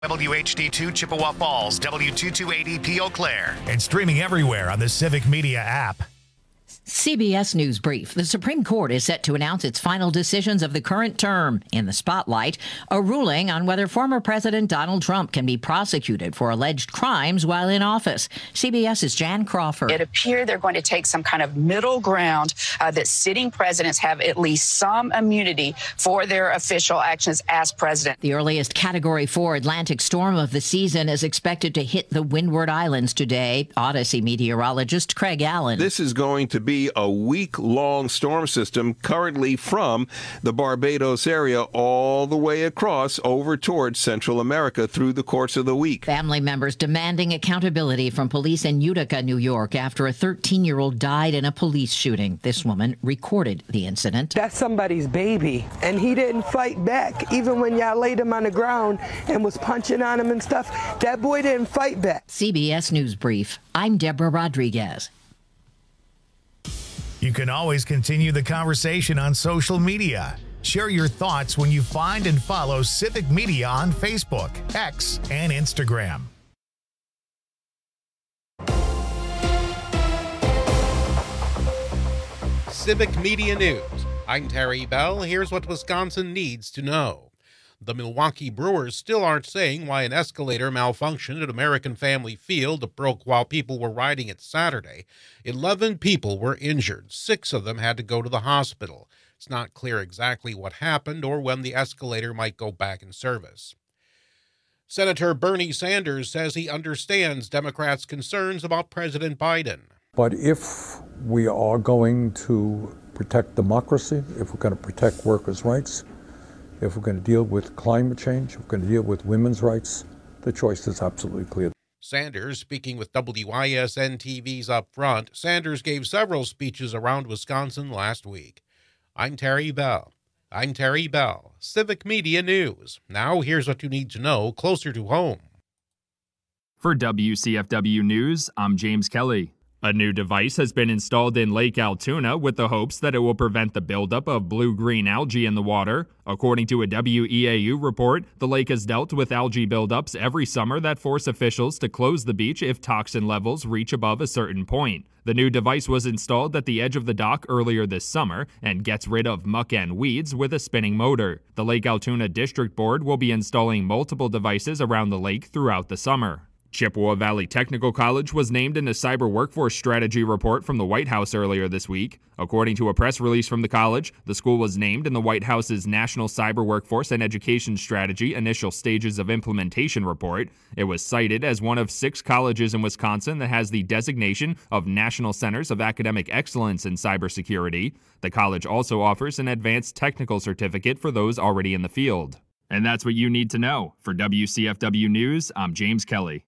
WHD2 Chippewa Falls, W228EP Eau Claire. And streaming everywhere on the Civic Media app. CBS News Brief. The Supreme Court is set to announce its final decisions of the current term. In the spotlight, a ruling on whether former President Donald Trump can be prosecuted for alleged crimes while in office. CBS's Jan Crawford. It appears they're going to take some kind of middle ground that sitting presidents have at least some immunity for their official actions as president. The earliest Category 4 Atlantic storm of the season is expected to hit the Windward Islands today. Odyssey meteorologist Craig Allen. This is going to be a week-long storm system currently from the Barbados area all the way across over towards Central America through the course of the week. Family members demanding accountability from police in Utica, New York, after a 13-year-old died in a police shooting. This woman recorded the incident. That's somebody's baby, and he didn't fight back. Even when y'all laid him on the ground and was punching on him and stuff, that boy didn't fight back. CBS News Brief. I'm Deborah Rodriguez. You can always continue the conversation on social media. Share your thoughts when you find and follow Civic Media on Facebook, X, and Instagram. Civic Media News. I'm Terry Bell. Here's what Wisconsin needs to know. The Milwaukee Brewers still aren't saying why an escalator malfunctioned at American Family Field that broke while people were riding it Saturday. 11 people were injured. 6 of them had to go to the hospital. It's not clear exactly what happened or when the escalator might go back in service. Senator Bernie Sanders says he understands Democrats' concerns about President Biden. But if we are going to protect democracy, if we're going to protect workers' rights, if we're going to deal with climate change, if we're going to deal with women's rights, the choice is absolutely clear. Sanders, speaking with WISN TV's Up Front, Sanders gave several speeches around Wisconsin last week. I'm Terry Bell. Civic Media News. Now here's what you need to know closer to home. For WCFW News, I'm James Kelly. A new device has been installed in Lake Altoona with the hopes that it will prevent the buildup of blue-green algae in the water. According to a WEAU report, the lake has dealt with algae buildups every summer that force officials to close the beach if toxin levels reach above a certain point. The new device was installed at the edge of the dock earlier this summer and gets rid of muck and weeds with a spinning motor. The Lake Altoona District Board will be installing multiple devices around the lake throughout the summer. Chippewa Valley Technical College was named in a cyber workforce strategy report from the White House earlier this week. According to a press release from the college, the school was named in the White House's National Cyber Workforce and Education Strategy Initial Stages of Implementation report. It was cited as one of 6 colleges in Wisconsin that has the designation of National Centers of Academic Excellence in Cybersecurity. The college also offers an advanced technical certificate for those already in the field. And that's what you need to know. For WCFW News, I'm James Kelly.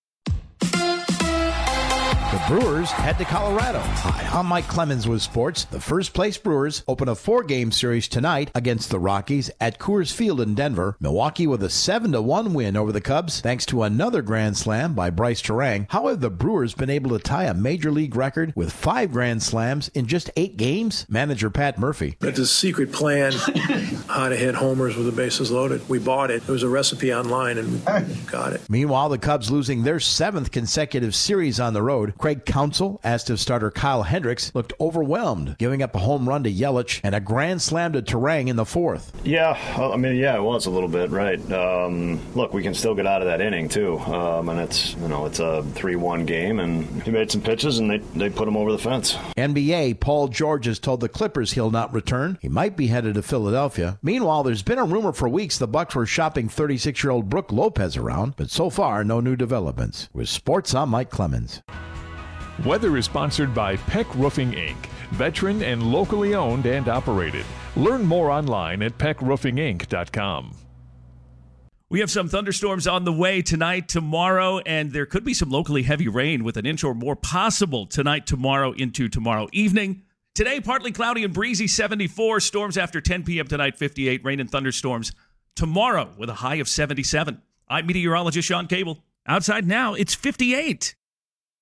The Brewers head to Colorado. Hi, I'm Mike Clemens with sports. The first place Brewers open a 4-game series tonight against the Rockies at Coors Field in Denver. Milwaukee with a 7-1 win over the Cubs thanks to another grand slam by Bryce Terang. How have the Brewers been able to tie a major league record with 5 grand slams in just 8 games? Manager Pat Murphy. It's a secret plan how to hit homers with the bases loaded. We bought it. It was a recipe online and we got it. Meanwhile, the Cubs losing their 7th consecutive series on the road. Craig Counsell, as did starter Kyle Hendricks, looked overwhelmed, giving up a home run to Yelich and a grand slam to Terang in the 4th. Yeah, it was a little bit, right. Look, we can still get out of that inning, too. And it's a 3-1 game, and he made some pitches, and they put him over the fence. NBA, Paul George has told the Clippers he'll not return. He might be headed to Philadelphia. Meanwhile, there's been a rumor for weeks the Bucks were shopping 36-year-old Brooke Lopez around, but so far, no new developments. With sports, I'm Mike Clemens. Weather is sponsored by Peck Roofing, Inc., veteran and locally owned and operated. Learn more online at peckroofinginc.com. We have some thunderstorms on the way tonight, tomorrow, and there could be some locally heavy rain with an inch or more possible tonight, tomorrow, into tomorrow evening. Today, partly cloudy and breezy, 74. Storms after 10 p.m. tonight, 58. Rain and thunderstorms tomorrow with a high of 77. I'm meteorologist Sean Cable. Outside now, it's 58.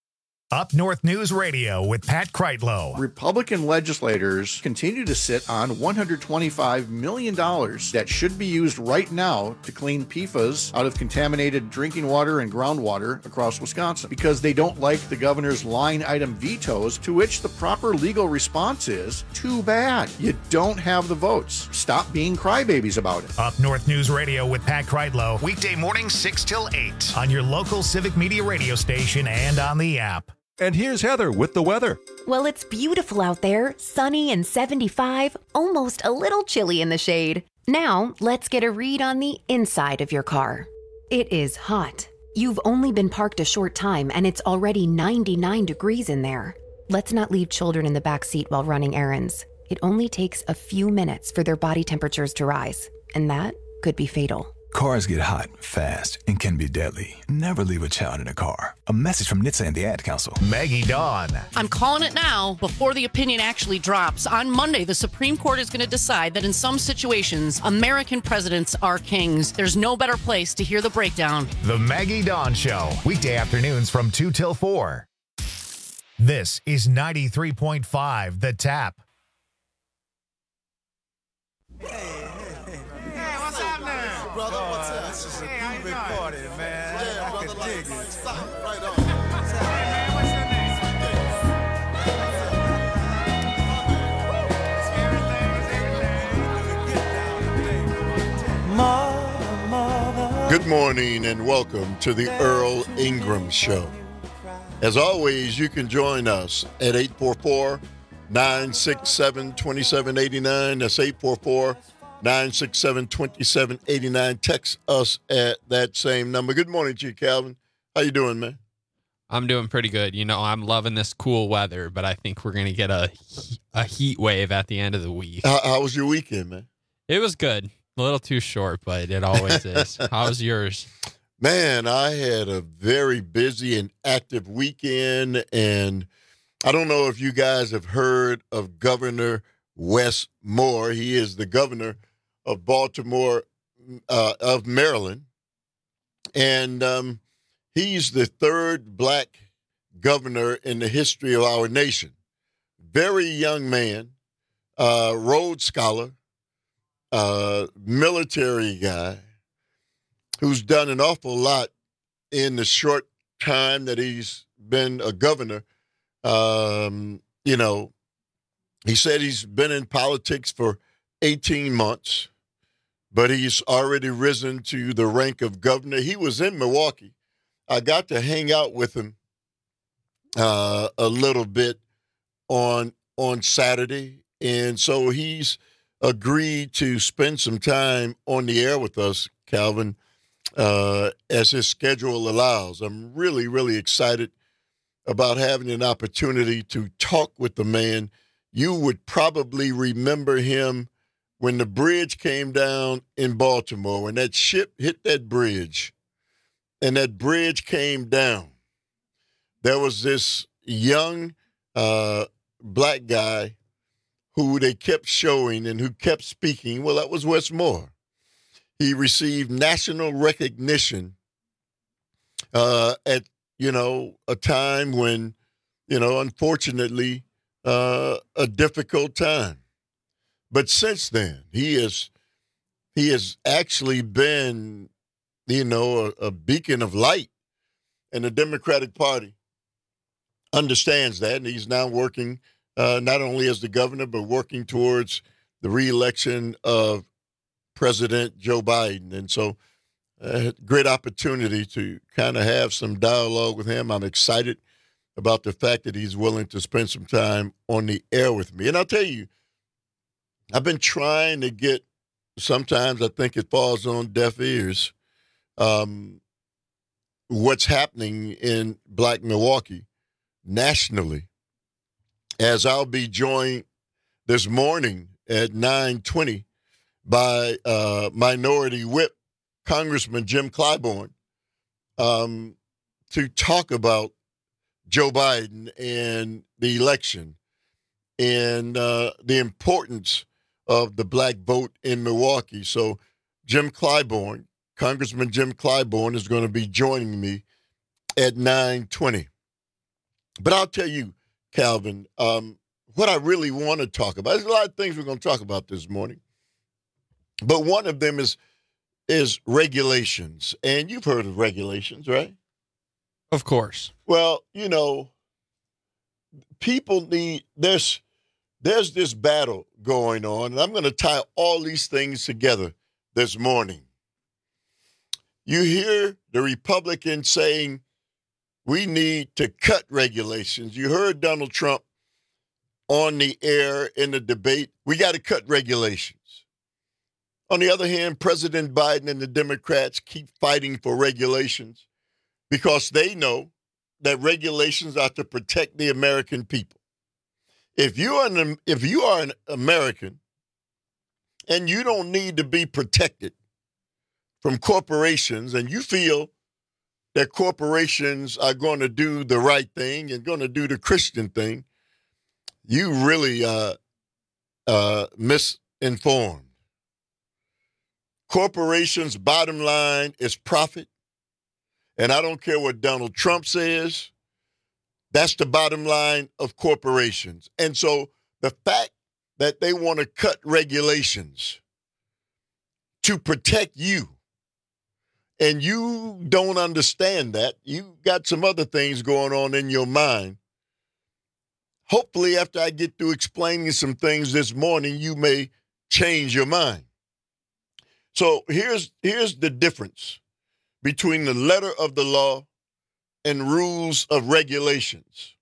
Up North News Radio with Pat Kreitlow. Republican legislators continue to sit on $125 million that should be used right now to clean PFAS out of contaminated drinking water and groundwater across Wisconsin because they don't like the governor's line item vetoes, to which the proper legal response is, too bad. You don't have the votes. Stop being crybabies about it. Up North News Radio with Pat Kreitlow. Weekday mornings 6 till 8 on your local Civic Media radio station and on the app. And here's Heather with the weather. Well, it's beautiful out there, sunny and 75, almost a little chilly in the shade. Now, let's get a read on the inside of your car. It is hot. You've only been parked a short time and it's already 99 degrees in there. Let's not leave children in the back seat while running errands. It only takes a few minutes for their body temperatures to rise, and that could be fatal. Cars get hot, fast, and can be deadly. Never leave a child in a car. A message from NHTSA and the Ad Council. Maggie Dawn. I'm calling it now before the opinion actually drops. On Monday, the Supreme Court is going to decide that in some situations, American presidents are kings. There's no better place to hear the breakdown. The Maggie Dawn Show. Weekday afternoons from 2 till 4. This is 93.5 The Tap. Brother, what's up? This is a groovy party, man. Yeah, I brother, can dig it. Stop right on. Hey, man, what's your name? Good morning and welcome to the Earl Ingram Show. As always, you can join us at 844-967-2789. That's 844-967-2789. Text us at that same number. Good morning to you, Calvin. How you doing, man? I'm doing pretty good. You know, I'm loving this cool weather, but I think we're going to get a heat wave at the end of the week. How was your weekend, man? It was good. A little too short, but it always is. How was yours? Man, I had a very busy and active weekend, and I don't know if you guys have heard of Governor Wes Moore. He is the governor of Baltimore, of Maryland, and he's the third black governor in the history of our nation. Very young man, Rhodes Scholar, military guy, who's done an awful lot in the short time that he's been a governor. You know, he said he's been in politics for 18 months, but he's already risen to the rank of governor. He was in Milwaukee. I got to hang out with him a little bit on Saturday, and so he's agreed to spend some time on the air with us, Calvin, as his schedule allows. I'm really, really excited about having an opportunity to talk with the man. You would probably remember him when the bridge came down in Baltimore, when that ship hit that bridge and that bridge came down. There was this young black guy who they kept showing and who kept speaking. Well, that was Wes Moore. He received national recognition at, you know, a time when, you know, unfortunately, a difficult time. But since then, he has actually been, you know, a beacon of light, and the Democratic Party understands that, and he's now working not only as the governor, but working towards the reelection of President Joe Biden. And so great opportunity to kind of have some dialogue with him. I'm excited about the fact that he's willing to spend some time on the air with me. And I'll tell you, I've been trying to get, sometimes I think it falls on deaf ears, what's happening in Black Milwaukee nationally, as I'll be joined this morning at 9:20 by Minority Whip Congressman Jim Clyburn to talk about Joe Biden and the election and the importance of the black vote in Milwaukee. So Jim Clyburn, Congressman Jim Clyburn, is going to be joining me at 9:20. But I'll tell you, Calvin, what I really want to talk about, there's a lot of things we're going to talk about this morning, but one of them is regulations. And you've heard of regulations, right? Of course. Well, you know, people need, there's this battle going on, and I'm going to tie all these things together this morning. You hear the Republicans saying we need to cut regulations. You heard Donald Trump on the air in the debate, we got to cut regulations. On the other hand, President Biden and the Democrats keep fighting for regulations because they know that regulations are to protect the American people. If you are an American and you don't need to be protected from corporations, and you feel that corporations are going to do the right thing and going to do the Christian thing, you really misinformed. Corporations' bottom line is profit. And I don't care what Donald Trump says. That's the bottom line of corporations. And so the fact that they want to cut regulations to protect you, and you don't understand that, you got some other things going on in your mind. Hopefully, after I get through explaining some things this morning, you may change your mind. So here's the difference between the letter of the law and rules of regulations.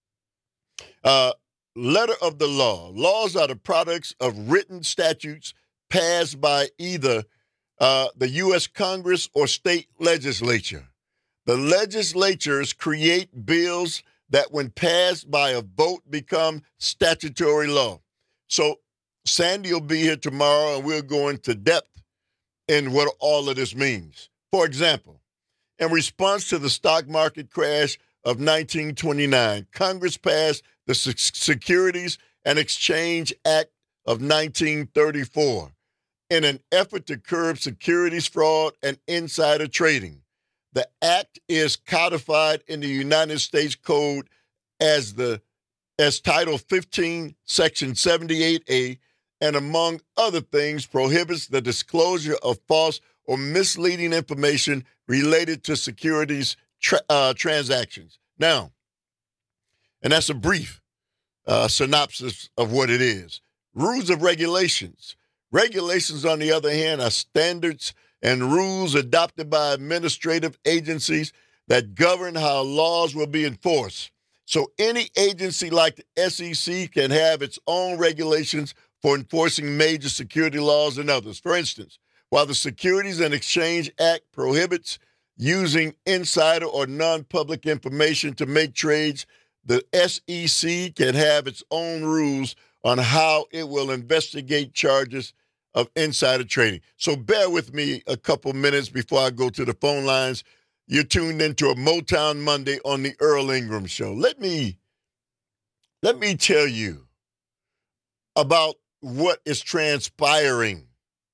Letter of the law. Laws are the products of written statutes passed by either the U.S. Congress or state legislature. The legislatures create bills that when passed by a vote become statutory law. So Sandy will be here tomorrow and we'll go into depth in what all of this means. For example, in response to the stock market crash of 1929, Congress passed the Securities and Exchange Act of 1934 in an effort to curb securities fraud and insider trading. The act is codified in the United States Code as Title 15, Section 78A, and among other things, prohibits the disclosure of false or misleading information related to securities transactions. Now, and that's a brief synopsis of what it is. Rules of regulations. Regulations, on the other hand, are standards and rules adopted by administrative agencies that govern how laws will be enforced. So any agency like the SEC can have its own regulations for enforcing major security laws and others. For instance, while the Securities and Exchange Act prohibits using insider or non-public information to make trades, the SEC can have its own rules on how it will investigate charges of insider trading. So bear with me a couple minutes before I go to the phone lines. You're tuned into a Motown Monday on the Earl Ingram Show. Let me tell you about what is transpiring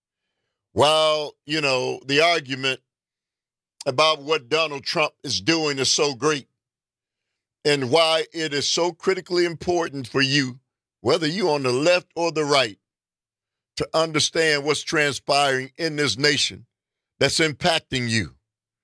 while, the argument about what Donald Trump is doing is so great and why it is so critically important for you, whether you're on the left or the right, to understand what's transpiring in this nation that's impacting you.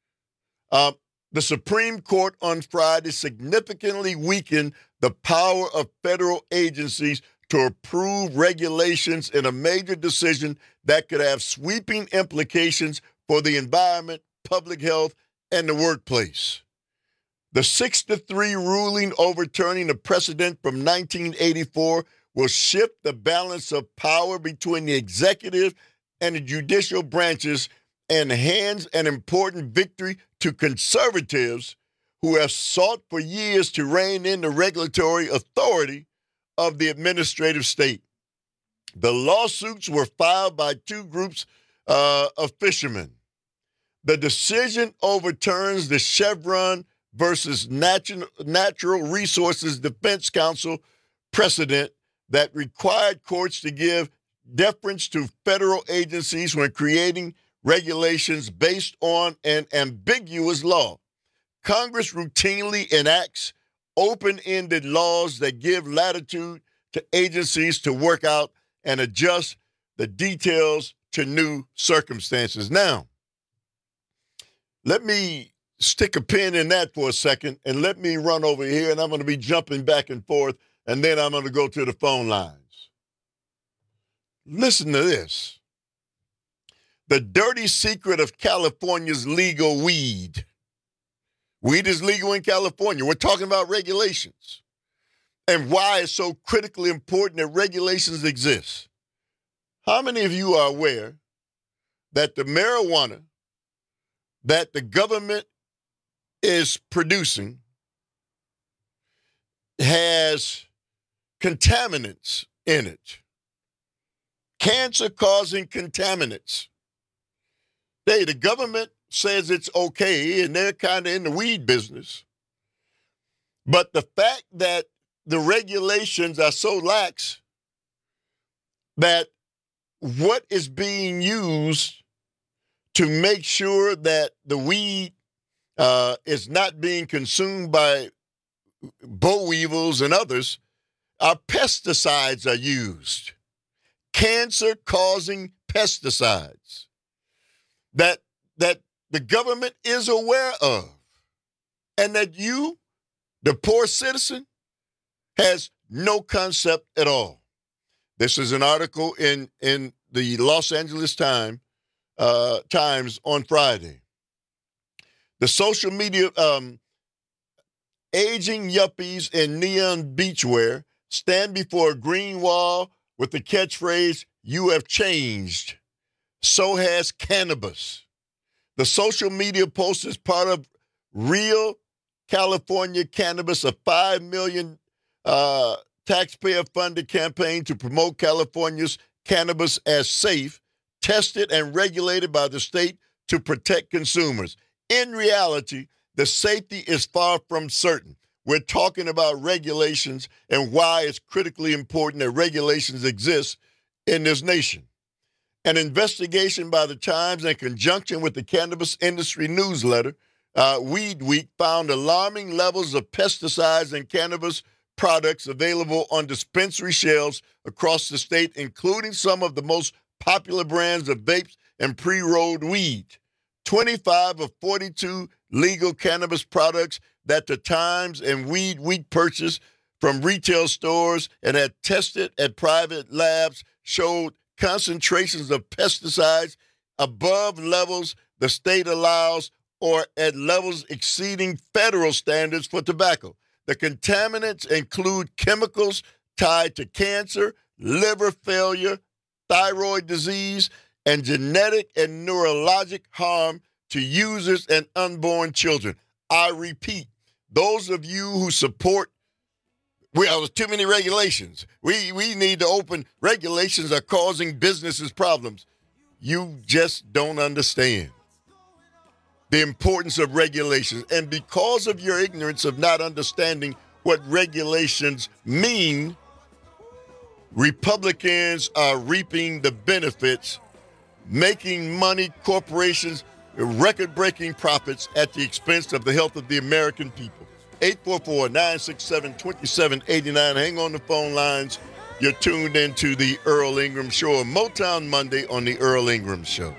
The Supreme Court on Friday significantly weakened the power of federal agencies to approve regulations in a major decision that could have sweeping implications for the environment, public health, and the workplace. The 6-3 ruling overturning a precedent from 1984 will shift the balance of power between the executive and the judicial branches and hands an important victory to conservatives who have sought for years to rein in the regulatory authority of the administrative state. The lawsuits were filed by two groups of fishermen. The decision overturns the Chevron versus Natural Resources Defense Council precedent that required courts to give deference to federal agencies when creating regulations based on an ambiguous law. Congress routinely enacts open-ended laws that give latitude to agencies to work out and adjust the details to new circumstances. Now, let me stick a pin in that for a second, and let me run over here, and I'm going to be jumping back and forth, and then I'm going to go to the phone lines. Listen to this. The dirty secret of California's legal weed. Weed is legal in California. We're talking about regulations and why it's so critically important that regulations exist. How many of you are aware that the marijuana that the government is producing has contaminants in it? Cancer-causing contaminants. The government says it's okay, and they're kind of in the weed business. But the fact that the regulations are so lax that what is being used to make sure that the weed is not being consumed by boll weevils and others, pesticides are used. Cancer-causing pesticides that the government is aware of, and that you, the poor citizen, has no concept at all. This is an article in the Los Angeles Times on Friday. The social media aging yuppies in neon beachwear stand before a green wall with the catchphrase, "You have changed. So has cannabis." The social media post is part of Real California Cannabis, a $5 million taxpayer-funded campaign to promote California's cannabis as safe, tested, and regulated by the state to protect consumers. In reality, the safety is far from certain. We're talking about regulations and why it's critically important that regulations exist in this nation. An investigation by the Times in conjunction with the cannabis industry newsletter, Weed Week, found alarming levels of pesticides in cannabis products available on dispensary shelves across the state, including some of the most popular brands of vapes and pre-rolled weed. 25 of 42 legal cannabis products that the Times and Weed Week purchased from retail stores and had tested at private labs showed concentrations of pesticides above levels the state allows or at levels exceeding federal standards for tobacco. The contaminants include chemicals tied to cancer, liver failure, thyroid disease, and genetic and neurologic harm to users and unborn children. I repeat, those of you who support there's too many regulations. We need to open. Regulations are causing businesses problems. You just don't understand the importance of regulations. And because of your ignorance of not understanding what regulations mean, Republicans are reaping the benefits, making money, corporations, record-breaking profits at the expense of the health of the American people. 844-967-2789. Hang on the phone lines. You're tuned into the Earl Ingram Show, Motown Monday on the Earl Ingram Show.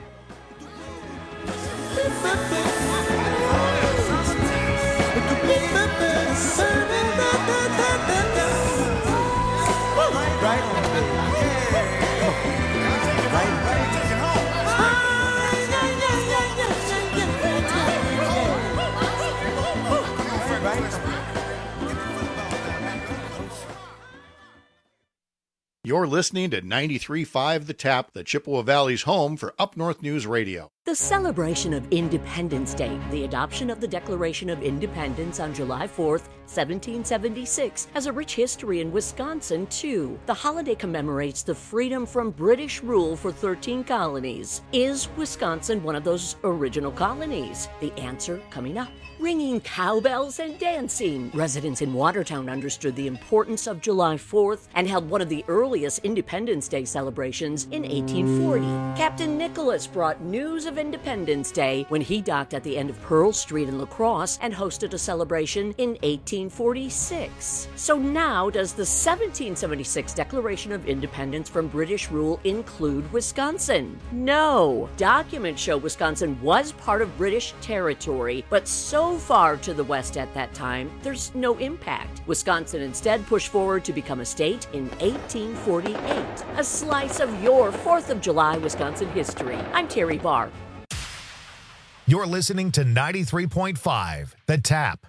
You're listening to 93.5 The Tap, the Chippewa Valley's home for Up North News Radio. The celebration of Independence Day, the adoption of the Declaration of Independence on July 4th, 1776, has a rich history in Wisconsin, too. The holiday commemorates the freedom from British rule for 13 colonies. Is Wisconsin one of those original colonies? The answer coming up. Ringing cowbells and dancing. Residents in Watertown understood the importance of July 4th and held one of the earliest Independence Day celebrations in 1840. Captain Nicholas brought news of Independence Day when he docked at the end of Pearl Street in La Crosse and hosted a celebration in 1846. So now, does the 1776 Declaration of Independence from British rule include Wisconsin? No. Documents show Wisconsin was part of British territory, but so far to the west at that time, there's no impact. Wisconsin instead pushed forward to become a state in 1848. A slice of your 4th of July Wisconsin history. I'm Terry Barr. You're listening to 93.5, The Tap.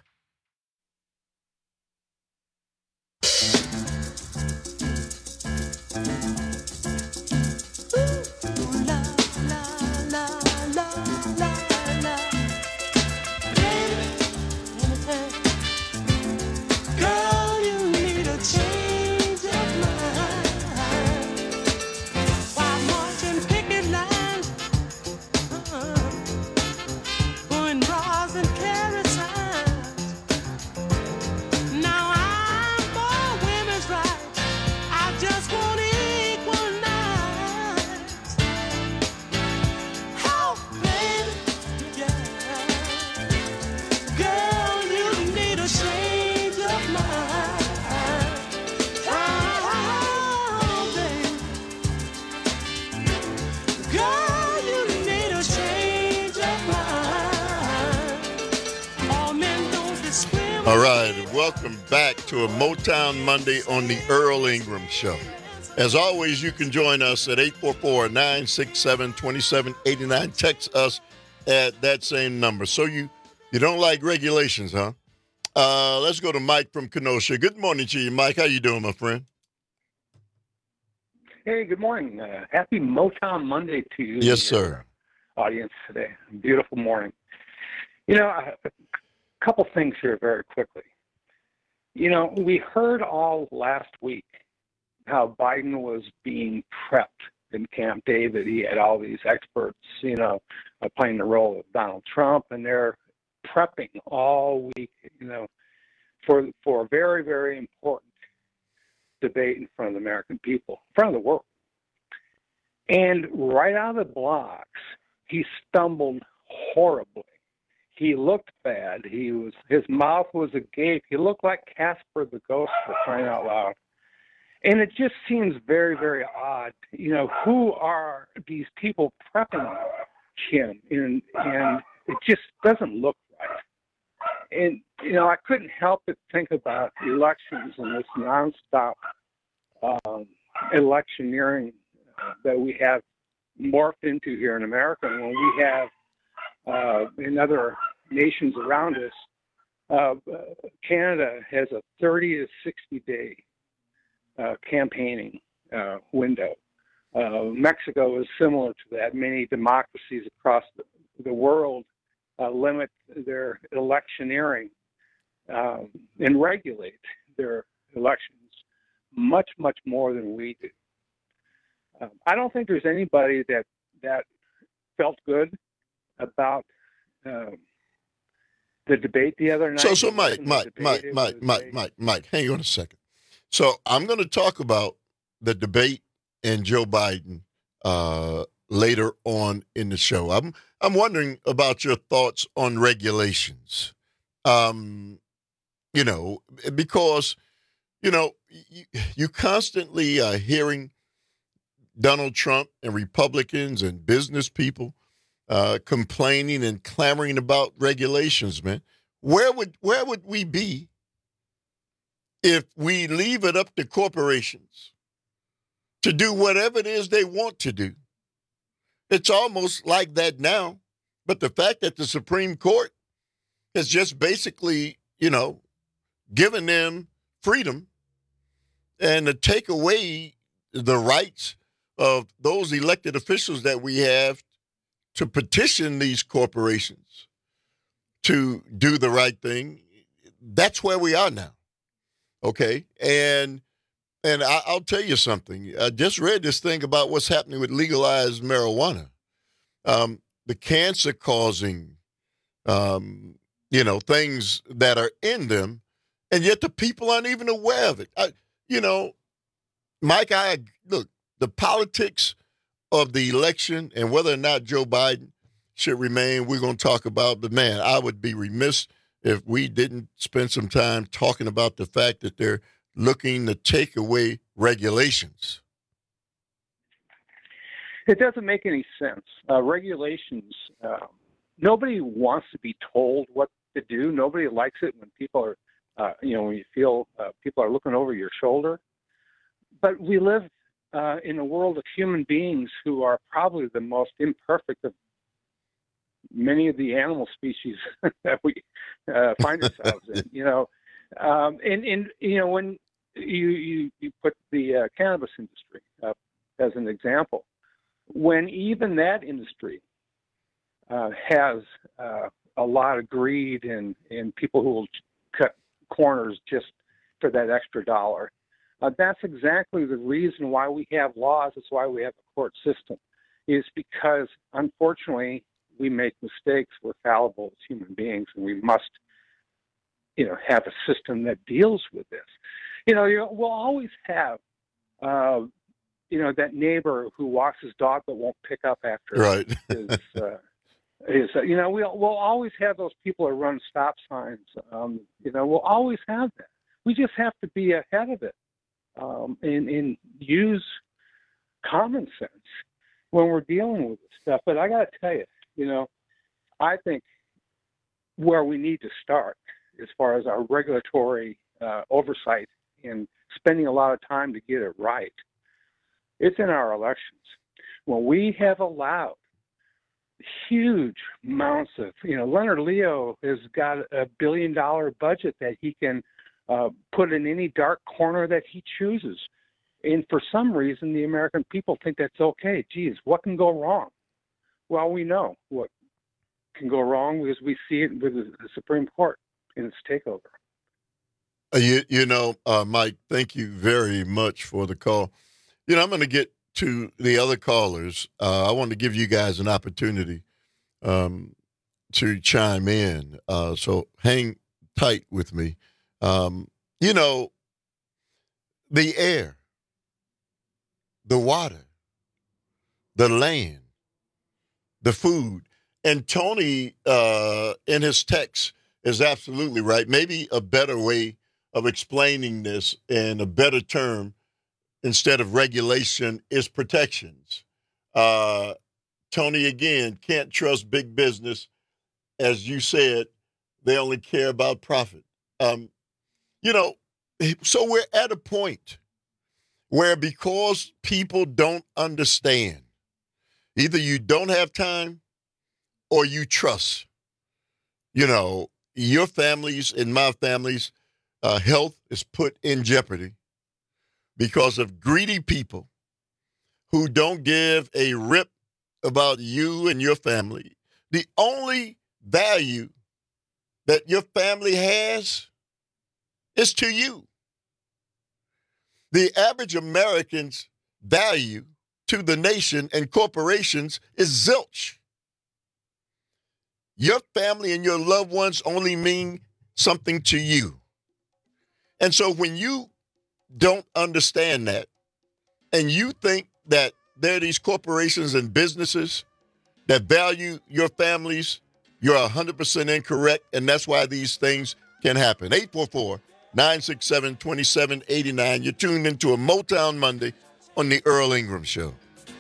All right, and welcome back to a Motown Monday on the Earl Ingram Show. As always, you can join us at 844-967-2789. Text us at that same number. So you don't like regulations, huh? Let's go to Mike from Kenosha. Good morning to you, Mike. How you doing, my friend? Hey, good morning. Happy Motown Monday to you. Yes, sir. Audience today. Beautiful morning. You know, a couple things here very quickly. You know, we heard all last week how Biden was being prepped in Camp David. He had all these experts, you know, playing the role of Donald Trump, and they're prepping all week, you know, for a very, very important debate in front of the American people, in front of the world. And right out of the blocks, he stumbled horribly. He looked bad. His mouth was agape. He looked like Casper the Ghost, for crying out loud. And it just seems very, very odd. You know, who are these people prepping him? And it just doesn't look right. And, you know, I couldn't help but think about elections and this nonstop electioneering that we have morphed into here in America. And when we have in other nations around us, Canada has a 30 to 60 day campaigning window. Mexico is similar to that. Many democracies across the world limit their electioneering and regulate their elections much, much more than we do. I don't think there's anybody that felt good about the debate the other night. So Mike, hang on a second. So I'm going to talk about the debate and Joe Biden later on in the show. I'm wondering about your thoughts on regulations. You know, because, you know, you constantly are hearing Donald Trump and Republicans and business people complaining and clamoring about regulations, man. Where would we be if we leave it up to corporations to do whatever it is they want to do? It's almost like that now. But the fact that the Supreme Court has just basically, you know, given them freedom and to take away the rights of those elected officials that we have to petition these corporations to do the right thing, that's where we are now. Okay? And I'll tell you something. I just read this thing about what's happening with legalized marijuana. The cancer-causing, you know, things that are in them, and yet the people aren't even aware of it. You know, Mike, look, the politics of the election and whether or not Joe Biden should remain, we're going to talk about. But, man, I would be remiss if we didn't spend some time talking about the fact that they're looking to take away regulations. It doesn't make any sense. Regulations, nobody wants to be told what to do. Nobody likes it when people are, when you feel people are looking over your shoulder. But we live in a world of human beings who are probably the most imperfect of many of the animal species that we find ourselves in. When you put the cannabis industry up as an example, when even that industry has a lot of greed and people who will cut corners just for that extra dollar, that's exactly the reason why we have laws. That's why we have a court system, is because, unfortunately, we make mistakes. We're fallible as human beings, and we must, have a system that deals with this. We'll always have, that neighbor who walks his dog but won't pick up after right. We'll always have those people that run stop signs. We'll always have that. We just have to be ahead of it and use common sense when we're dealing with this stuff. But I got to tell you, I think where we need to start as far as our regulatory oversight and spending a lot of time to get it right, it's in our elections. When we have allowed huge amounts of, Leonard Leo has got $1 billion budget that he can put in any dark corner that he chooses. And for some reason, the American people think that's okay. Geez, what can go wrong? Well, we know what can go wrong because we see it with the Supreme Court in its takeover. Mike, thank you very much for the call. I'm going to get to the other callers. I want to give you guys an opportunity to chime in. So hang tight with me. The air, the water, the land, the food. And Tony, in his text, is absolutely right. Maybe a better way of explaining this in a better term instead of regulation is protections. Tony, again, can't trust big business. As you said, they only care about profit. So we're at a point where, because people don't understand, either you don't have time or you trust, your families and my family's health is put in jeopardy because of greedy people who don't give a rip about you and your family. The only value that your family has is to you. The average American's value to the nation and corporations is zilch. Your family and your loved ones only mean something to you. And so when you don't understand that, and you think that there are these corporations and businesses that value your families, you're 100% incorrect, and that's why these things can happen. 844-967-2789. You're tuned into a Motown Monday on the Earl Ingram Show.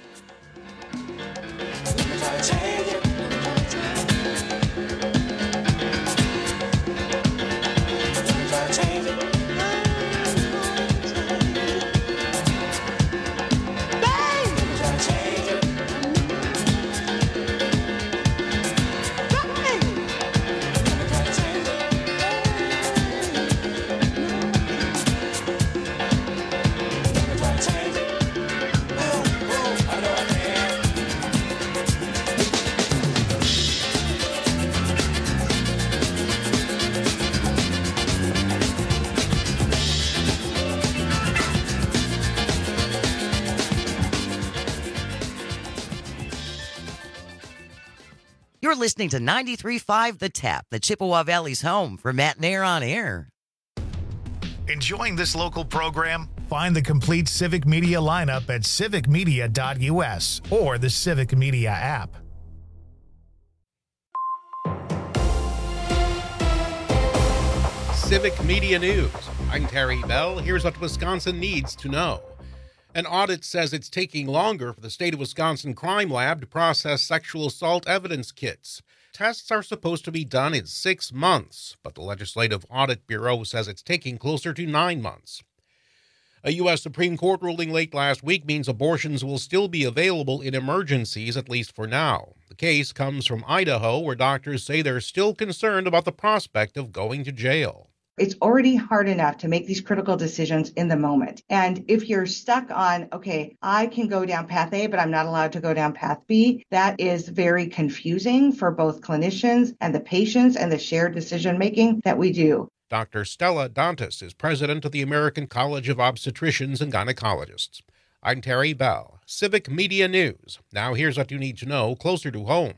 You're listening to 93.5 The Tap, the Chippewa Valley's home for Matt Nair on air. Enjoying this local program? Find the complete Civic Media lineup at civicmedia.us or the Civic Media app. Civic Media News. I'm Terry Bell. Here's what Wisconsin needs to know. An audit says it's taking longer for the State of Wisconsin Crime Lab to process sexual assault evidence kits. Tests are supposed to be done in 6 months, but the Legislative Audit Bureau says it's taking closer to 9 months. A U.S. Supreme Court ruling late last week means abortions will still be available in emergencies, at least for now. The case comes from Idaho, where doctors say they're still concerned about the prospect of going to jail. It's already hard enough to make these critical decisions in the moment. And if you're stuck on, okay, I can go down path A, but I'm not allowed to go down path B, that is very confusing for both clinicians and the patients and the shared decision-making that we do. Dr. Stella Dantas is president of the American College of Obstetricians and Gynecologists. I'm Terry Bell, Civic Media News. Now here's what you need to know closer to home.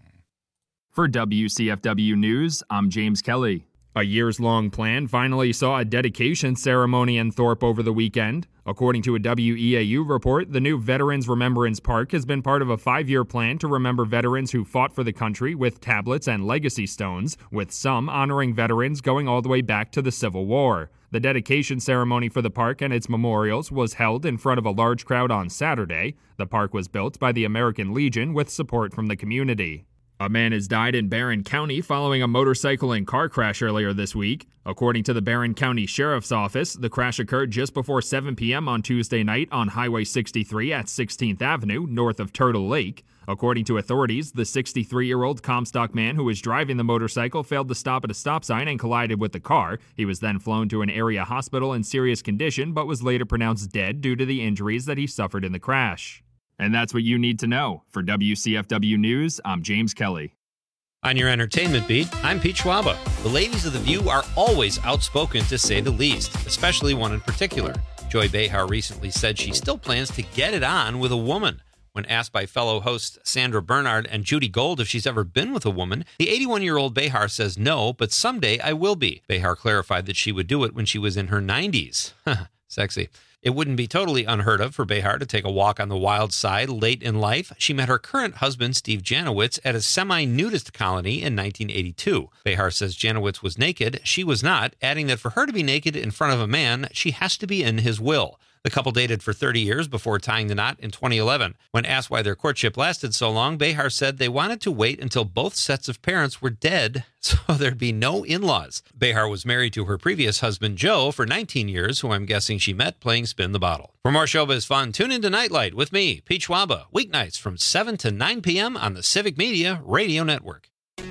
For WCFW News, I'm James Kelly. A years-long plan finally saw a dedication ceremony in Thorpe over the weekend. According to a WEAU report, the new Veterans Remembrance Park has been part of a 5-year plan to remember veterans who fought for the country with tablets and legacy stones, with some honoring veterans going all the way back to the Civil War. The dedication ceremony for the park and its memorials was held in front of a large crowd on Saturday. The park was built by the American Legion with support from the community. A man has died in Barron County following a motorcycle and car crash earlier this week. According to the Barron County Sheriff's Office, the crash occurred just before 7 p.m. on Tuesday night on Highway 63 at 16th Avenue, north of Turtle Lake. According to authorities, the 63-year-old Comstock man who was driving the motorcycle failed to stop at a stop sign and collided with the car. He was then flown to an area hospital in serious condition, but was later pronounced dead due to the injuries that he suffered in the crash. And that's what you need to know. For WCFW News, I'm James Kelly. On your entertainment beat, I'm Pete Schwaba. The ladies of The View are always outspoken, to say the least, especially one in particular. Joy Behar recently said she still plans to get it on with a woman. When asked by fellow hosts Sandra Bernard and Judy Gold if she's ever been with a woman, the 81-year-old Behar says no, but someday I will be. Behar clarified that she would do it when she was in her 90s. Sexy. It wouldn't be totally unheard of for Behar to take a walk on the wild side late in life. She met her current husband, Steve Janowitz, at a semi-nudist colony in 1982. Behar says Janowitz was naked. She was not, adding that for her to be naked in front of a man, she has to be in his will. The couple dated for 30 years before tying the knot in 2011. When asked why their courtship lasted so long, Behar said they wanted to wait until both sets of parents were dead so there'd be no in-laws. Behar was married to her previous husband, Joe, for 19 years, who I'm guessing she met playing Spin the Bottle. For more showbiz fun, tune into Nightlight with me, Pete Schwaba, weeknights from 7 to 9 p.m. on the Civic Media Radio Network.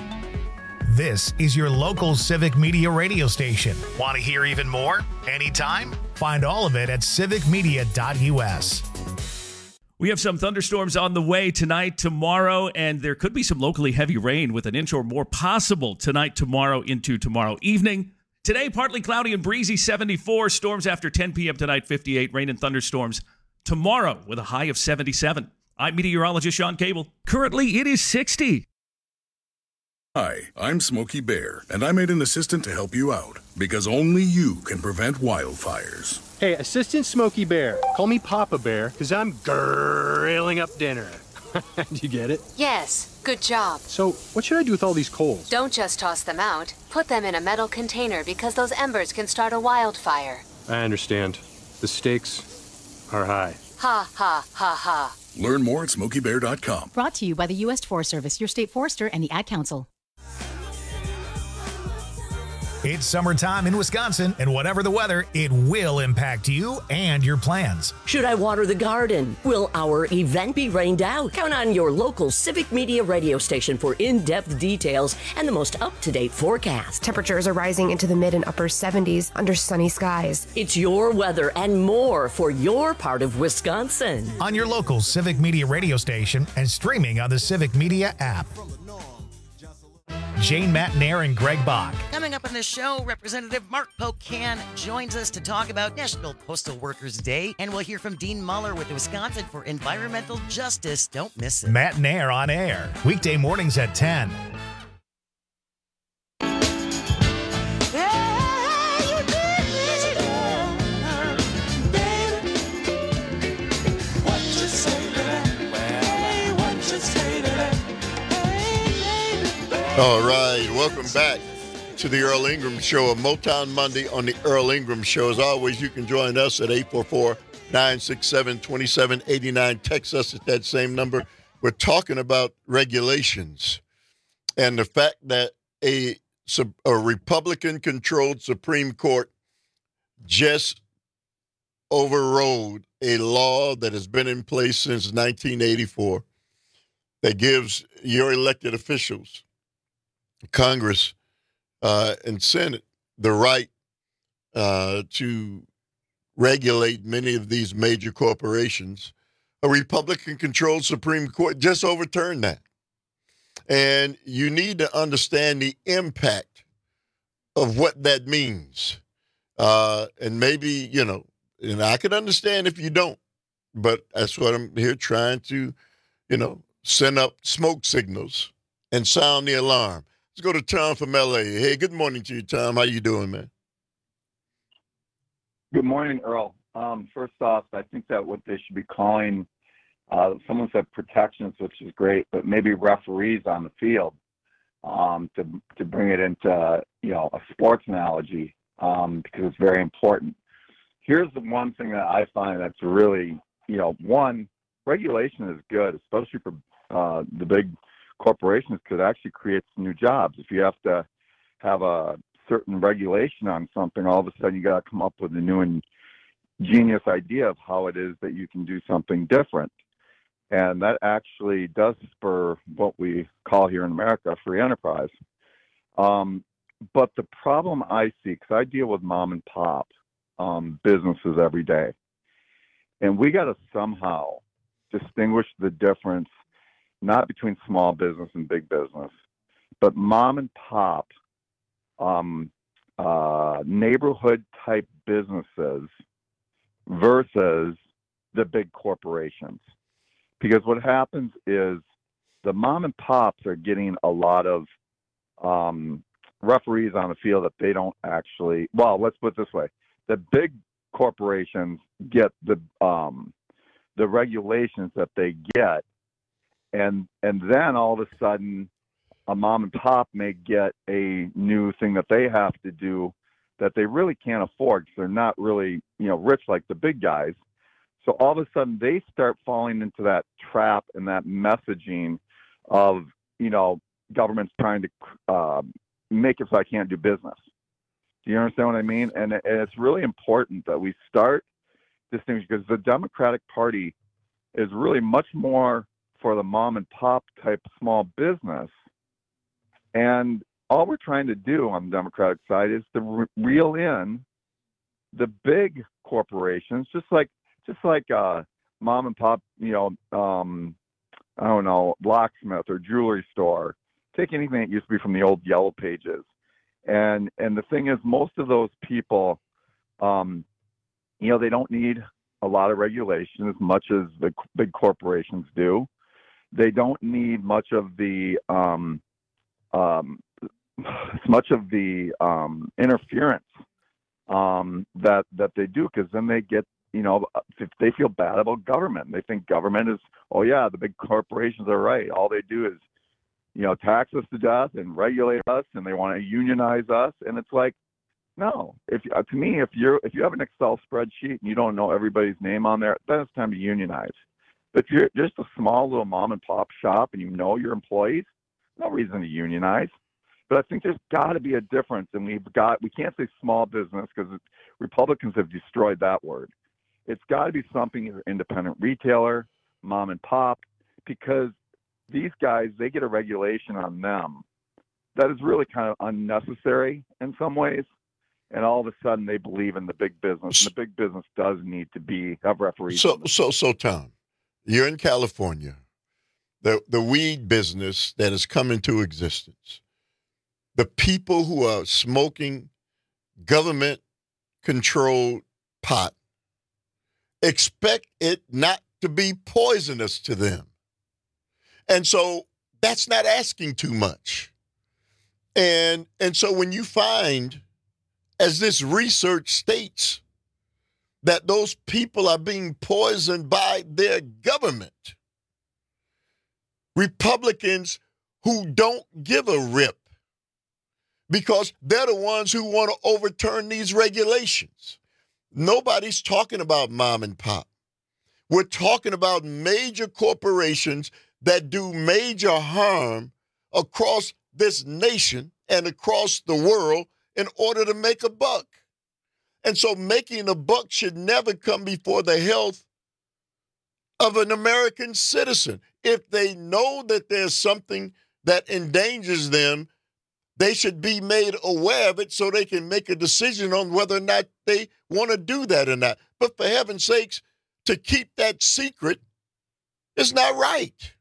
This is your local Civic Media radio station. Want to hear even more? Anytime? Find all of it at civicmedia.us. We have some thunderstorms on the way tonight, tomorrow, and there could be some locally heavy rain with an inch or more possible tonight, tomorrow, into tomorrow evening. Today, partly cloudy and breezy, 74. Storms after 10 p.m. tonight, 58. Rain and thunderstorms tomorrow with a high of 77. I'm meteorologist Sean Cable. Currently, it is 60. Hi, I'm Smokey Bear, and I made an assistant to help you out, because only you can prevent wildfires. Hey, Assistant Smokey Bear, call me Papa Bear, because I'm grilling up dinner. Do you get it? Yes, good job. So, what should I do with all these coals? Don't just toss them out. Put them in a metal container because those embers can start a wildfire. I understand. The stakes are high. Ha, ha, ha, ha. Learn more at SmokeyBear.com. Brought to you by the U.S. Forest Service, your state forester, and the Ad Council. It's summertime in Wisconsin, and whatever the weather, it will impact you and your plans. Should I water the garden? Will our event be rained out? Count on your local Civic Media radio station for in-depth details and the most up-to-date forecast. Temperatures are rising into the mid and upper 70s under sunny skies. It's your weather and more for your part of Wisconsin. On your local Civic Media radio station and streaming on the Civic Media app. Jane Matnair and Greg Bach. Coming up on the show, Representative Mark Pocan joins us to talk about National Postal Workers Day, and we'll hear from Dean Muller with Wisconsin for Environmental Justice. Don't miss it. Matnair on air, weekday mornings at 10. All right, welcome back to the Earl Ingram Show, a Motown Monday on the Earl Ingram Show. As always, you can join us at 844-967-2789. Text us at that same number. We're talking about regulations and the fact that a Republican-controlled Supreme Court just overrode a law that has been in place since 1984 that gives your elected officials, Congress and Senate, the right to regulate many of these major corporations. A Republican-controlled Supreme Court just overturned that. And you need to understand the impact of what that means. And maybe, and I can understand if you don't, but that's what I'm here trying to, send up smoke signals and sound the alarm. Let's go to Tom from L.A. Hey, good morning to you, Tom. How you doing, man? Good morning, Earl. First off, I think that what they should be calling, someone said protections, which is great, but maybe referees on the field to bring it into, a sports analogy because it's very important. Here's the one thing that I find that's really, one, regulation is good, especially for the big corporations, because it actually creates new jobs. If you have to have a certain regulation on something, all of a sudden you got to come up with a new and genius idea of how it is that you can do something different. And that actually does spur what we call here in America free enterprise. But the problem I see, because I deal with mom and pop businesses every day, and we got to somehow distinguish the difference, not between small business and big business, but mom and pop neighborhood type businesses versus the big corporations. Because what happens is the mom and pops are getting a lot of referees on the field that they don't actually, well, let's put it this way. The big corporations get the regulations that they get, and then all of a sudden a mom and pop may get a new thing that they have to do that they really can't afford because they're not really, rich like the big guys. So all of a sudden they start falling into that trap and that messaging of, government's trying to make it so I can't do business. Do you understand what I mean? And it's really important that we start distinguishing, because the Democratic Party is really much more for the mom and pop type small business. And all we're trying to do on the Democratic side is to reel in the big corporations, just like mom and pop, locksmith or jewelry store. Take anything that used to be from the old Yellow Pages. And the thing is, most of those people, they don't need a lot of regulation as much as the big corporations do. They don't need much of the interference that they do, because then they get, if they feel bad about government. They think government is, the big corporations are right. All they do is, tax us to death and regulate us, and they want to unionize us. And it's like, no. If you have an Excel spreadsheet and you don't know everybody's name on there, then it's time to unionize. But if you're just a small little mom and pop shop and you know your employees, no reason to unionize. But I think there's got to be a difference, and we can't say small business because Republicans have destroyed that word. It's got to be something either independent retailer, mom and pop, because these guys, they get a regulation on them that is really kind of unnecessary in some ways. And all of a sudden they believe in the big business. And the big business does need to have referees. So Tom, you're in California. The weed business that has come into existence. The people who are smoking government-controlled pot expect it not to be poisonous to them. And so that's not asking too much. And so when you find, as this research states, that those people are being poisoned by their government, Republicans who don't give a rip because they're the ones who want to overturn these regulations. Nobody's talking about mom and pop. We're talking about major corporations that do major harm across this nation and across the world in order to make a buck. And so making a buck should never come before the health of an American citizen. If they know that there's something that endangers them, they should be made aware of it so they can make a decision on whether or not they want to do that or not. But for heaven's sakes, to keep that secret is not right.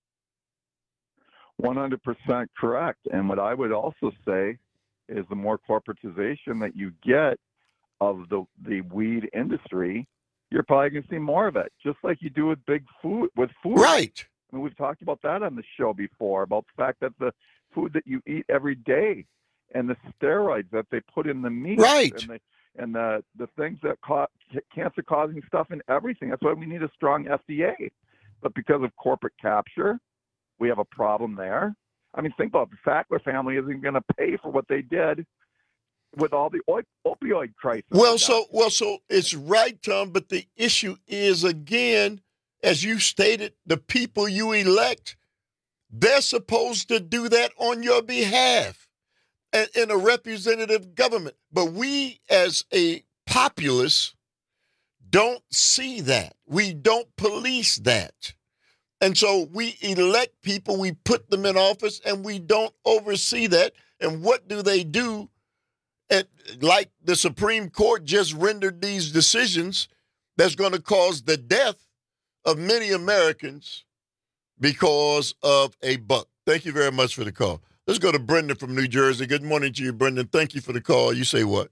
100% correct. And what I would also say is the more corporatization that you get of the weed industry, you're probably going to see more of it, just like you do with food. Right. I mean, we've talked about that on the show before, about the fact that the food that you eat every day and the steroids that they put in the meat. Right. And the things that cause cancer-causing stuff in everything. That's why we need a strong FDA. But because of corporate capture, we have a problem there. I mean, think about it. The Sackler family isn't going to pay for what they did with all the opioid crisis. Well, so it's right, Tom, but the issue is, again, as you stated, the people you elect, they're supposed to do that on your behalf in a representative government. But we, as a populace, don't see that. We don't police that. And so we elect people, we put them in office, and we don't oversee that. And what do they do? And like the Supreme Court just rendered these decisions that's going to cause the death of many Americans because of a buck. Thank you very much for the call. Let's go to Brendan from New Jersey. Good morning to you, Brendan. Thank you for the call. You say what?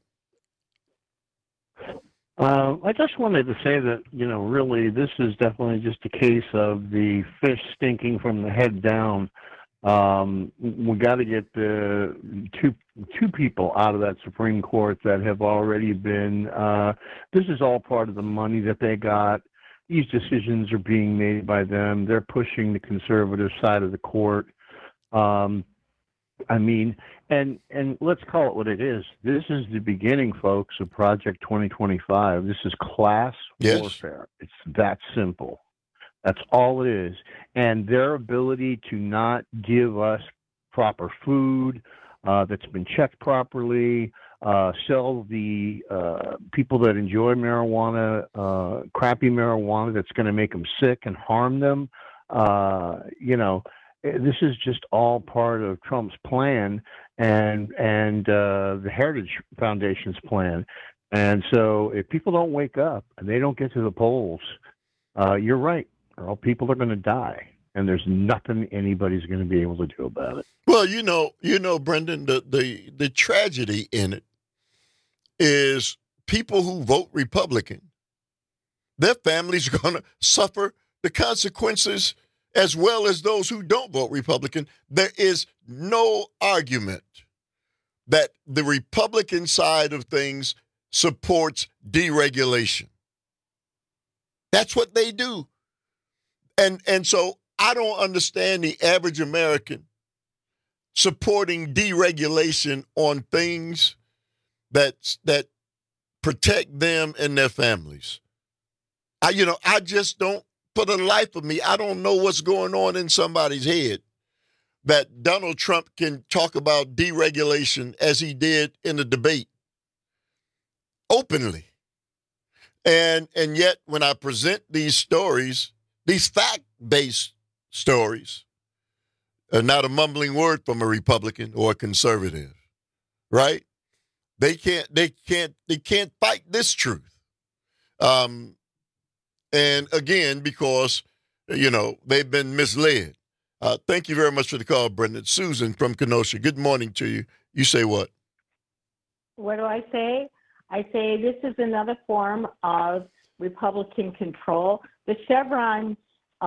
I just wanted to say that, really, this is definitely just a case of the fish stinking from the head down. We got to get the two people out of that Supreme Court that have already been. This is all part of the money that they got. These decisions are being made by them. They're pushing the conservative side of the court. And let's call it what it is. This is the beginning, folks, of Project 2025. This is class warfare. It's that simple. That's all it is. And their ability to not give us proper food that's been checked properly, sell the people that enjoy marijuana, crappy marijuana that's going to make them sick and harm them. This is just all part of Trump's plan and the Heritage Foundation's plan. And so if people don't wake up and they don't get to the polls, you're right. All people are going to die, and there's nothing anybody's going to be able to do about it. Well, Brendan, the tragedy in it is people who vote Republican, their families are going to suffer the consequences as well as those who don't vote Republican. There is no argument that the Republican side of things supports deregulation. That's what they do. And so I don't understand the average American supporting deregulation on things that protect them and their families. I just don't, for the life of me, I don't know what's going on in somebody's head that Donald Trump can talk about deregulation as he did in the debate openly. And yet when I present these stories, these fact-based stories, are not a mumbling word from a Republican or a conservative, right? They can't fight this truth. And again, because, they've been misled. Thank you very much for the call, Brendan. Susan from Kenosha, good morning to you. You say what? What do I say? I say this is another form of Republican control. The Chevron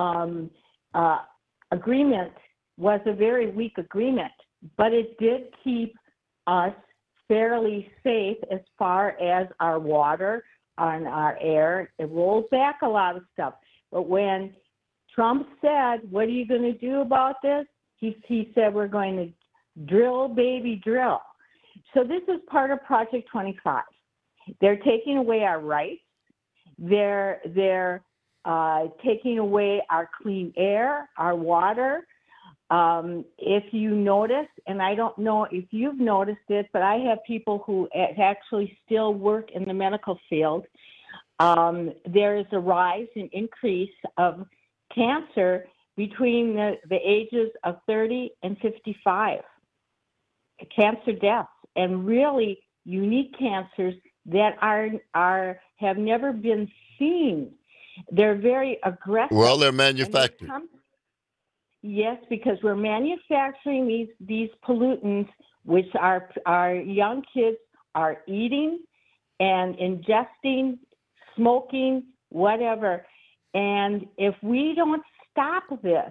agreement was a very weak agreement, but it did keep us fairly safe as far as our water and our air. It rolls back a lot of stuff. But when Trump said, what are you going to do about this? He said, we're going to drill, baby, drill. So this is part of Project 25. They're taking away our rights. They're taking away our clean air, our water. If you notice, and I don't know if you've noticed it, but I have people who actually still work in the medical field. There is a rise and increase of cancer between the ages of 30 and 55. Cancer deaths, and really unique cancers that have never been seen. They're very aggressive. Well, they're manufactured. Yes, because we're manufacturing these pollutants, which our young kids are eating and ingesting, smoking, whatever. And if we don't stop this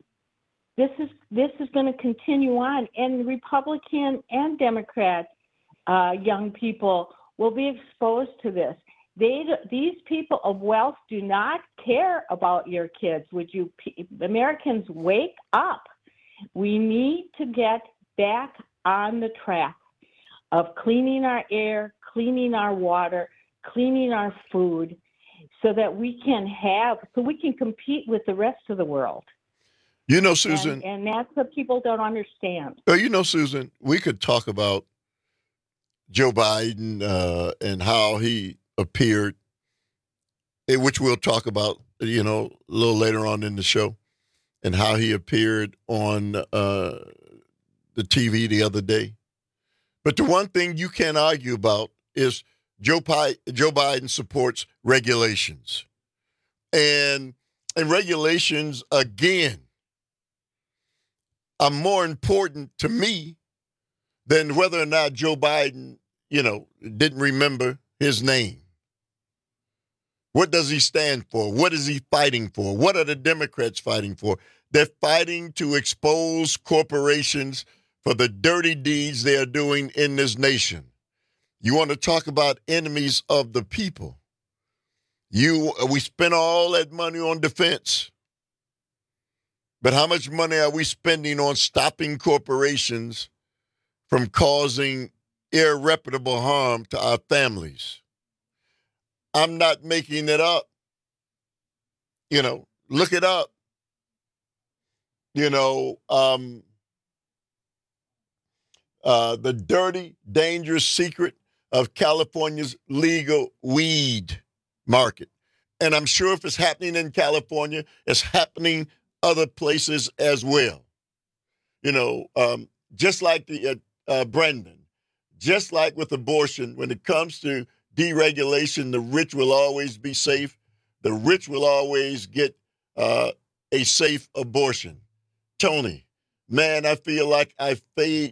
is going to continue on. And Republican and Democrat young people will be exposed to this. These people of wealth do not care about your kids. Would you, Americans, wake up? We need to get back on the track of cleaning our air, cleaning our water, cleaning our food, so that we can compete with the rest of the world. You know, Susan, and that's what people don't understand. You know, Susan, we could talk about Joe Biden and how he appeared, which we'll talk about, you know, a little later on in the show, and how he appeared on the TV the other day. But the one thing you can't argue about is Joe Biden supports regulations. And regulations, again, are more important to me than whether or not Joe Biden, you know, didn't remember his name. What does he stand for? What is he fighting for? What are the Democrats fighting for? They're fighting to expose corporations for the dirty deeds they are doing in this nation. You want to talk about enemies of the people? We spend all that money on defense. But how much money are we spending on stopping corporations from causing irreparable harm to our families? I'm not making it up. You know, look it up. You know, the dirty, dangerous secret of California's legal weed market. And I'm sure if it's happening in California, it's happening other places as well. You know, just like the Brendan, just like with abortion, when it comes to deregulation, the rich will always be safe. The rich will always get a safe abortion. Tony, man, I feel like I fade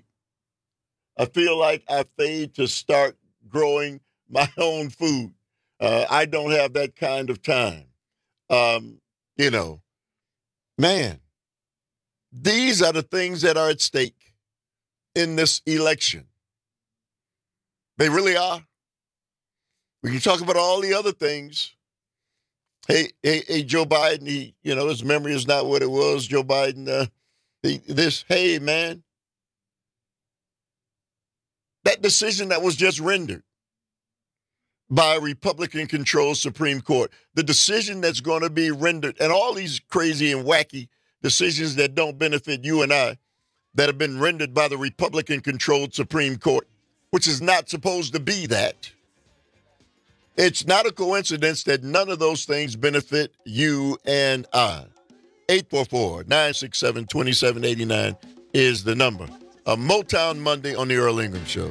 to start growing my own food. I don't have that kind of time. You know, man, these are the things that are at stake in this election. They really are. We can talk about all the other things. Hey, Joe Biden, his memory is not what it was. Joe Biden, hey, man, that decision that was just rendered by a Republican-controlled Supreme Court, the decision that's going to be rendered, and all these crazy and wacky decisions that don't benefit you and I, that have been rendered by the Republican-controlled Supreme Court, which is not supposed to be that. It's not a coincidence that none of those things benefit you and I. 844-967-2789 is the number. A Motown Monday on the Earl Ingram Show.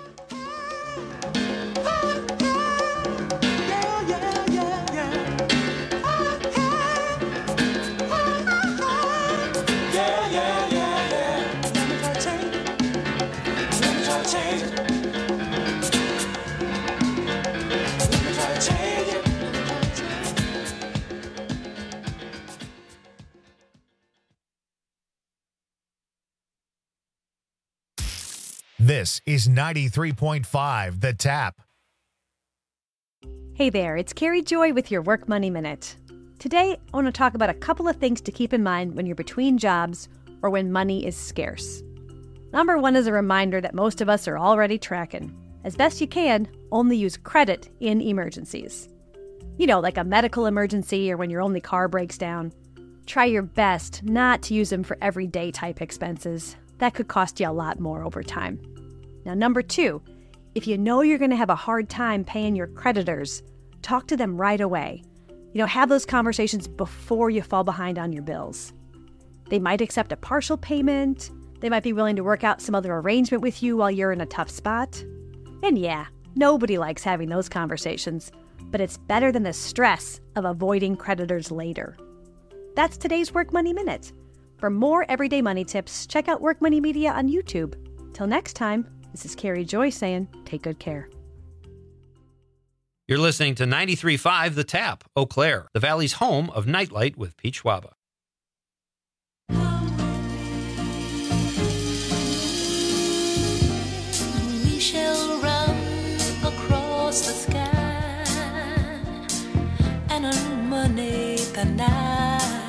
This is 93.5 The Tap. Hey there, it's Carrie Joy with your Work Money Minute. Today, I want to talk about a couple of things to keep in mind when you're between jobs or when money is scarce. Number 1 is a reminder that most of us are already tracking. As best you can, only use credit in emergencies. You know, like a medical emergency or when your only car breaks down. Try your best not to use them for everyday type expenses. That could cost you a lot more over time. Now, number 2, if you know you're going to have a hard time paying your creditors, talk to them right away. Have those conversations before you fall behind on your bills. They might accept a partial payment. They might be willing to work out some other arrangement with you while you're in a tough spot. And yeah, nobody likes having those conversations, but it's better than the stress of avoiding creditors later. That's today's Work Money Minute. For more everyday money tips, check out Work Money Media on YouTube. Till next time, this is Carrie Joy saying, take good care. You're listening to 93.5 The Tap, Eau Claire, the Valley's home of Nightlight with Pete Schwaba. We shall run across the sky and illuminate the night.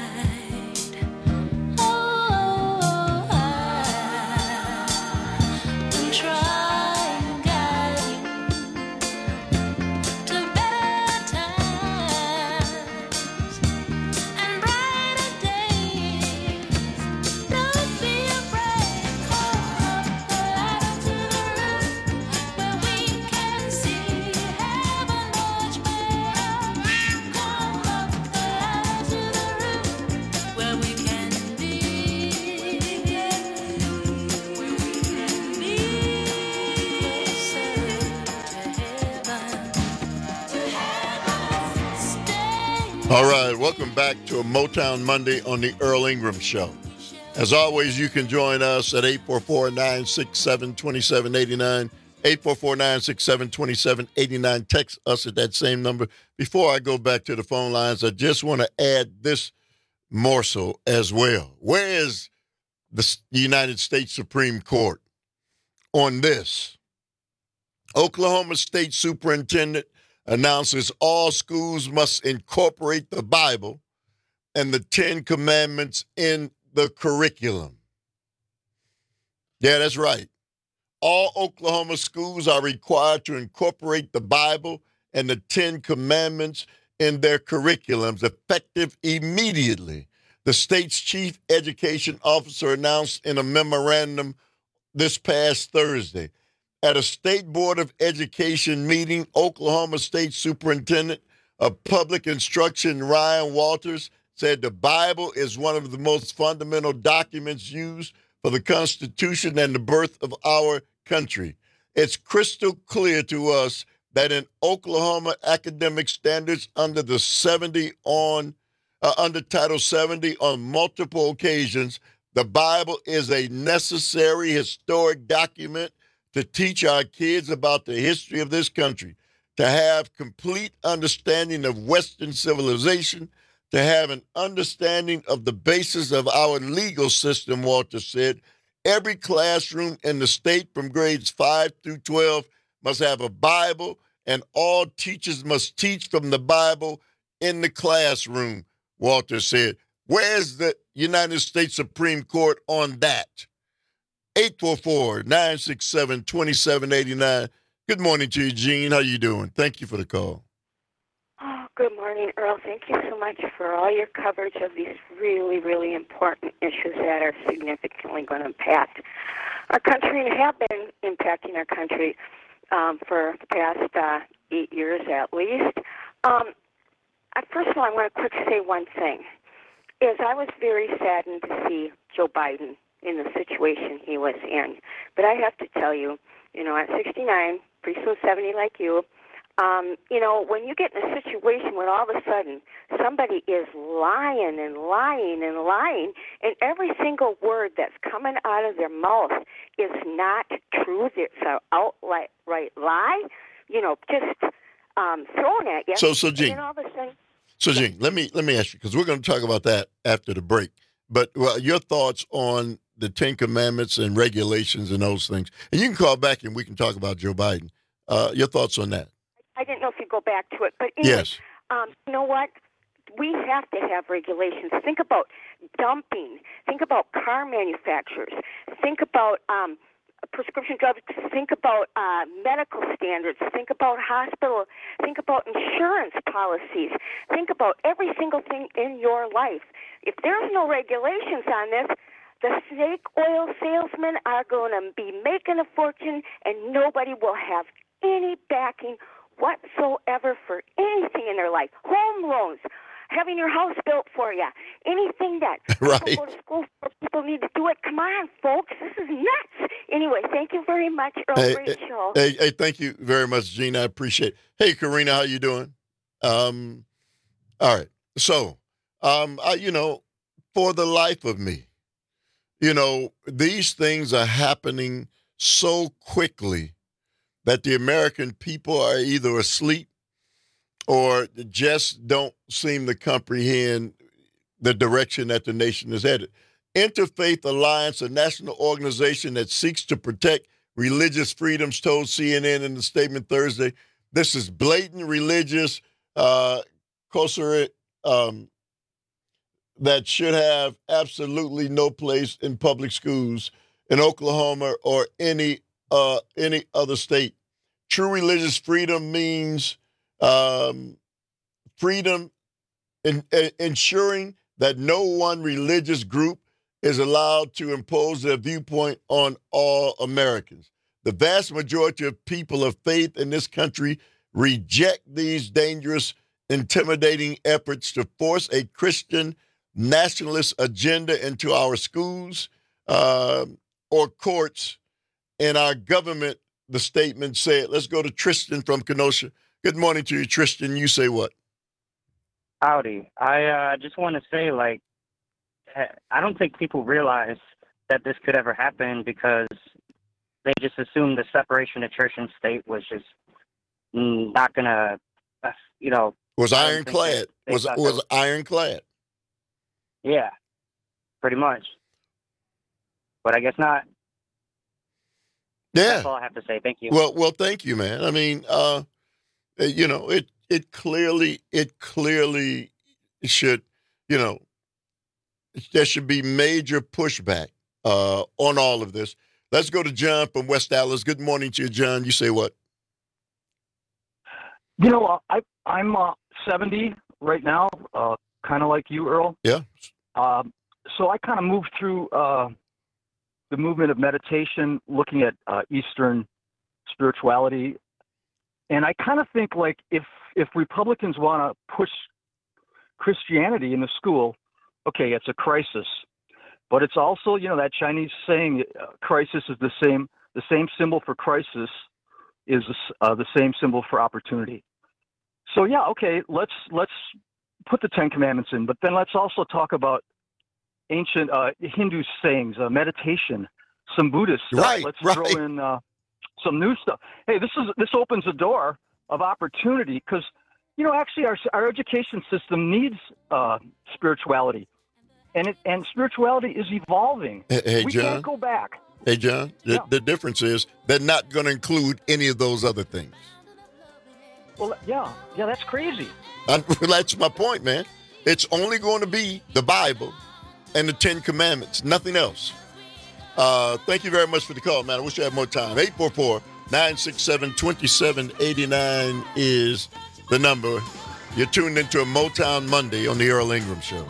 All right, welcome back to a Motown Monday on the Earl Ingram Show. As always, you can join us at 844-967-2789, 844-967-2789. Text us at that same number. Before I go back to the phone lines, I just want to add this morsel as well. Where is the United States Supreme Court on this? Oklahoma State Superintendent announces all schools must incorporate the Bible and the 10 Commandments in the curriculum. Yeah, that's right. All Oklahoma schools are required to incorporate the Bible and the 10 Commandments in their curriculums, effective immediately. The state's chief education officer announced in a memorandum this past Thursday. At a State Board of Education meeting, Oklahoma State Superintendent of Public Instruction Ryan Walters said the Bible is one of the most fundamental documents used for the Constitution and the birth of our country. It's crystal clear to us that in Oklahoma academic standards under Title 70 on multiple occasions, the Bible is a necessary historic document to teach our kids about the history of this country, to have complete understanding of Western civilization, to have an understanding of the basis of our legal system, Walter said. Every classroom in the state from grades 5 through 12 must have a Bible, and all teachers must teach from the Bible in the classroom, Walter said. Where's the United States Supreme Court on that? 844-967-2789. Good morning to you, Gene. How you doing? Thank you for the call. Oh, good morning, Earl. Thank you so much for all your coverage of these really, really important issues that are significantly going to impact our country and have been impacting our country for the past 8 years at least. First of all, I want to quick say one thing. I was very saddened to see Joe Biden in the situation he was in. But I have to tell you, at 69, pretty soon 70 like you, when you get in a situation where all of a sudden somebody is lying and lying and lying, and every single word that's coming out of their mouth is not true, it's an outright lie, just thrown at you. So Gene, and all of a sudden, Gene, let me ask you, because we're going to talk about that after the break. But your thoughts on the 10 Commandments and regulations and those things. And you can call back and we can talk about Joe Biden. Your thoughts on that? I didn't know if you'd go back to it. But anyway, yes. You know what? we have to have regulations. Think about dumping. Think about car manufacturers. Think about prescription drugs. Think about medical standards. Think about hospital. Think about insurance policies. Think about every single thing in your life. If there's no regulations on this, the snake oil salesmen are going to be making a fortune, and nobody will have any backing whatsoever for anything in their life. Home loans, having your house built for you, anything that people go to school for, people need to do it. Come on, folks, this is nuts. Anyway, thank you very much, Earl. Great show. Hey, thank you very much, Gina. I appreciate it. Hey, Karina, how you doing? All right. So, for the life of me, these things are happening so quickly that the American people are either asleep or just don't seem to comprehend the direction that the nation is headed. Interfaith Alliance, a national organization that seeks to protect religious freedoms, told CNN in a statement Thursday, this is blatant religious kosher that should have absolutely no place in public schools in Oklahoma or any other state. True religious freedom means freedom in ensuring that no one religious group is allowed to impose their viewpoint on all Americans. The vast majority of people of faith in this country reject these dangerous, intimidating efforts to force a Christian nationalist agenda into our schools or courts and our government, the statement said. Let's go to Tristan from Kenosha. Good morning to you, Tristan. You say what? Howdy. I just want to say, I don't think people realize that this could ever happen because they just assumed the separation of church and state was just not going to, Was ironclad. Was ironclad. Yeah, pretty much. But I guess not. Yeah. That's all I have to say. Thank you. Well, thank you, man. I mean, it clearly should, there should be major pushback on all of this. Let's go to John from West Dallas. Good morning to you, John. You say what? I'm 70 right now, kind of like you, Earl. Yeah. So I kind of moved through the movement of meditation, looking at Eastern spirituality. And I kind of think if Republicans want to push Christianity in the school, okay, it's a crisis. But it's also, that Chinese saying, crisis is the same symbol for crisis is the same symbol for opportunity. So yeah, okay, let's put the Ten Commandments in, but then let's also talk about ancient Hindu sayings, meditation, some Buddhist stuff. Let's throw in some new stuff. Hey, this opens a door of opportunity because, actually our education system needs spirituality, and spirituality is evolving. Hey, we John, can't go back. Hey, John, the difference is they're not going to include any of those other things. Well, yeah, that's crazy. That's my point, man. It's only going to be the Bible and the Ten Commandments, nothing else. Thank you very much for the call, man. I wish I had more time. 844-967-2789 is the number. You're tuned into a Motown Monday on the Earl Ingram Show.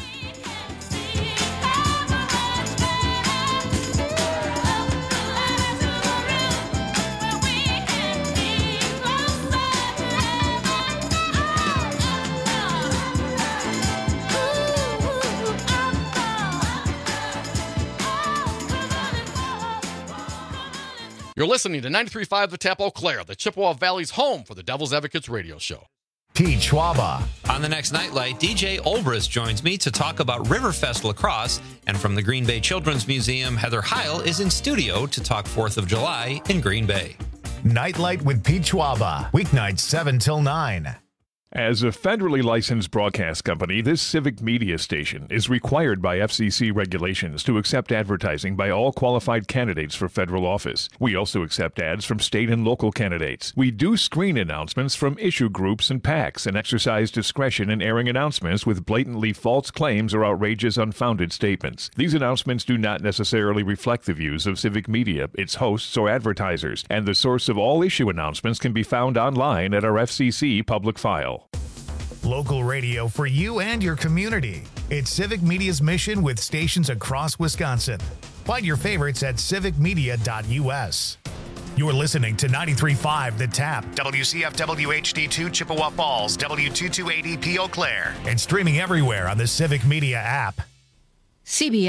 You're listening to 93.5 The Tap Eau Claire, the Chippewa Valley's home for the Devil's Advocates radio show. Pete Schwaba. On the next Nightlight, DJ Olbrist joins me to talk about Riverfest Lacrosse. And from the Green Bay Children's Museum, Heather Heil is in studio to talk 4th of July in Green Bay. Nightlight with Pete Schwaba. Weeknights 7 till 9. As a federally licensed broadcast company, this civic media station is required by FCC regulations to accept advertising by all qualified candidates for federal office. We also accept ads from state and local candidates. We do screen announcements from issue groups and PACs and exercise discretion in airing announcements with blatantly false claims or outrageous, unfounded statements. These announcements do not necessarily reflect the views of civic media, its hosts, or advertisers, and the source of all issue announcements can be found online at our FCC public file. Local radio for you and your community. It's Civic Media's mission with stations across Wisconsin. Find your favorites at civicmedia.us. You're listening to 93.5 The Tap, WCFW HD2 Chippewa Falls, W228EP Eau Claire, and streaming everywhere on the Civic Media app. CBS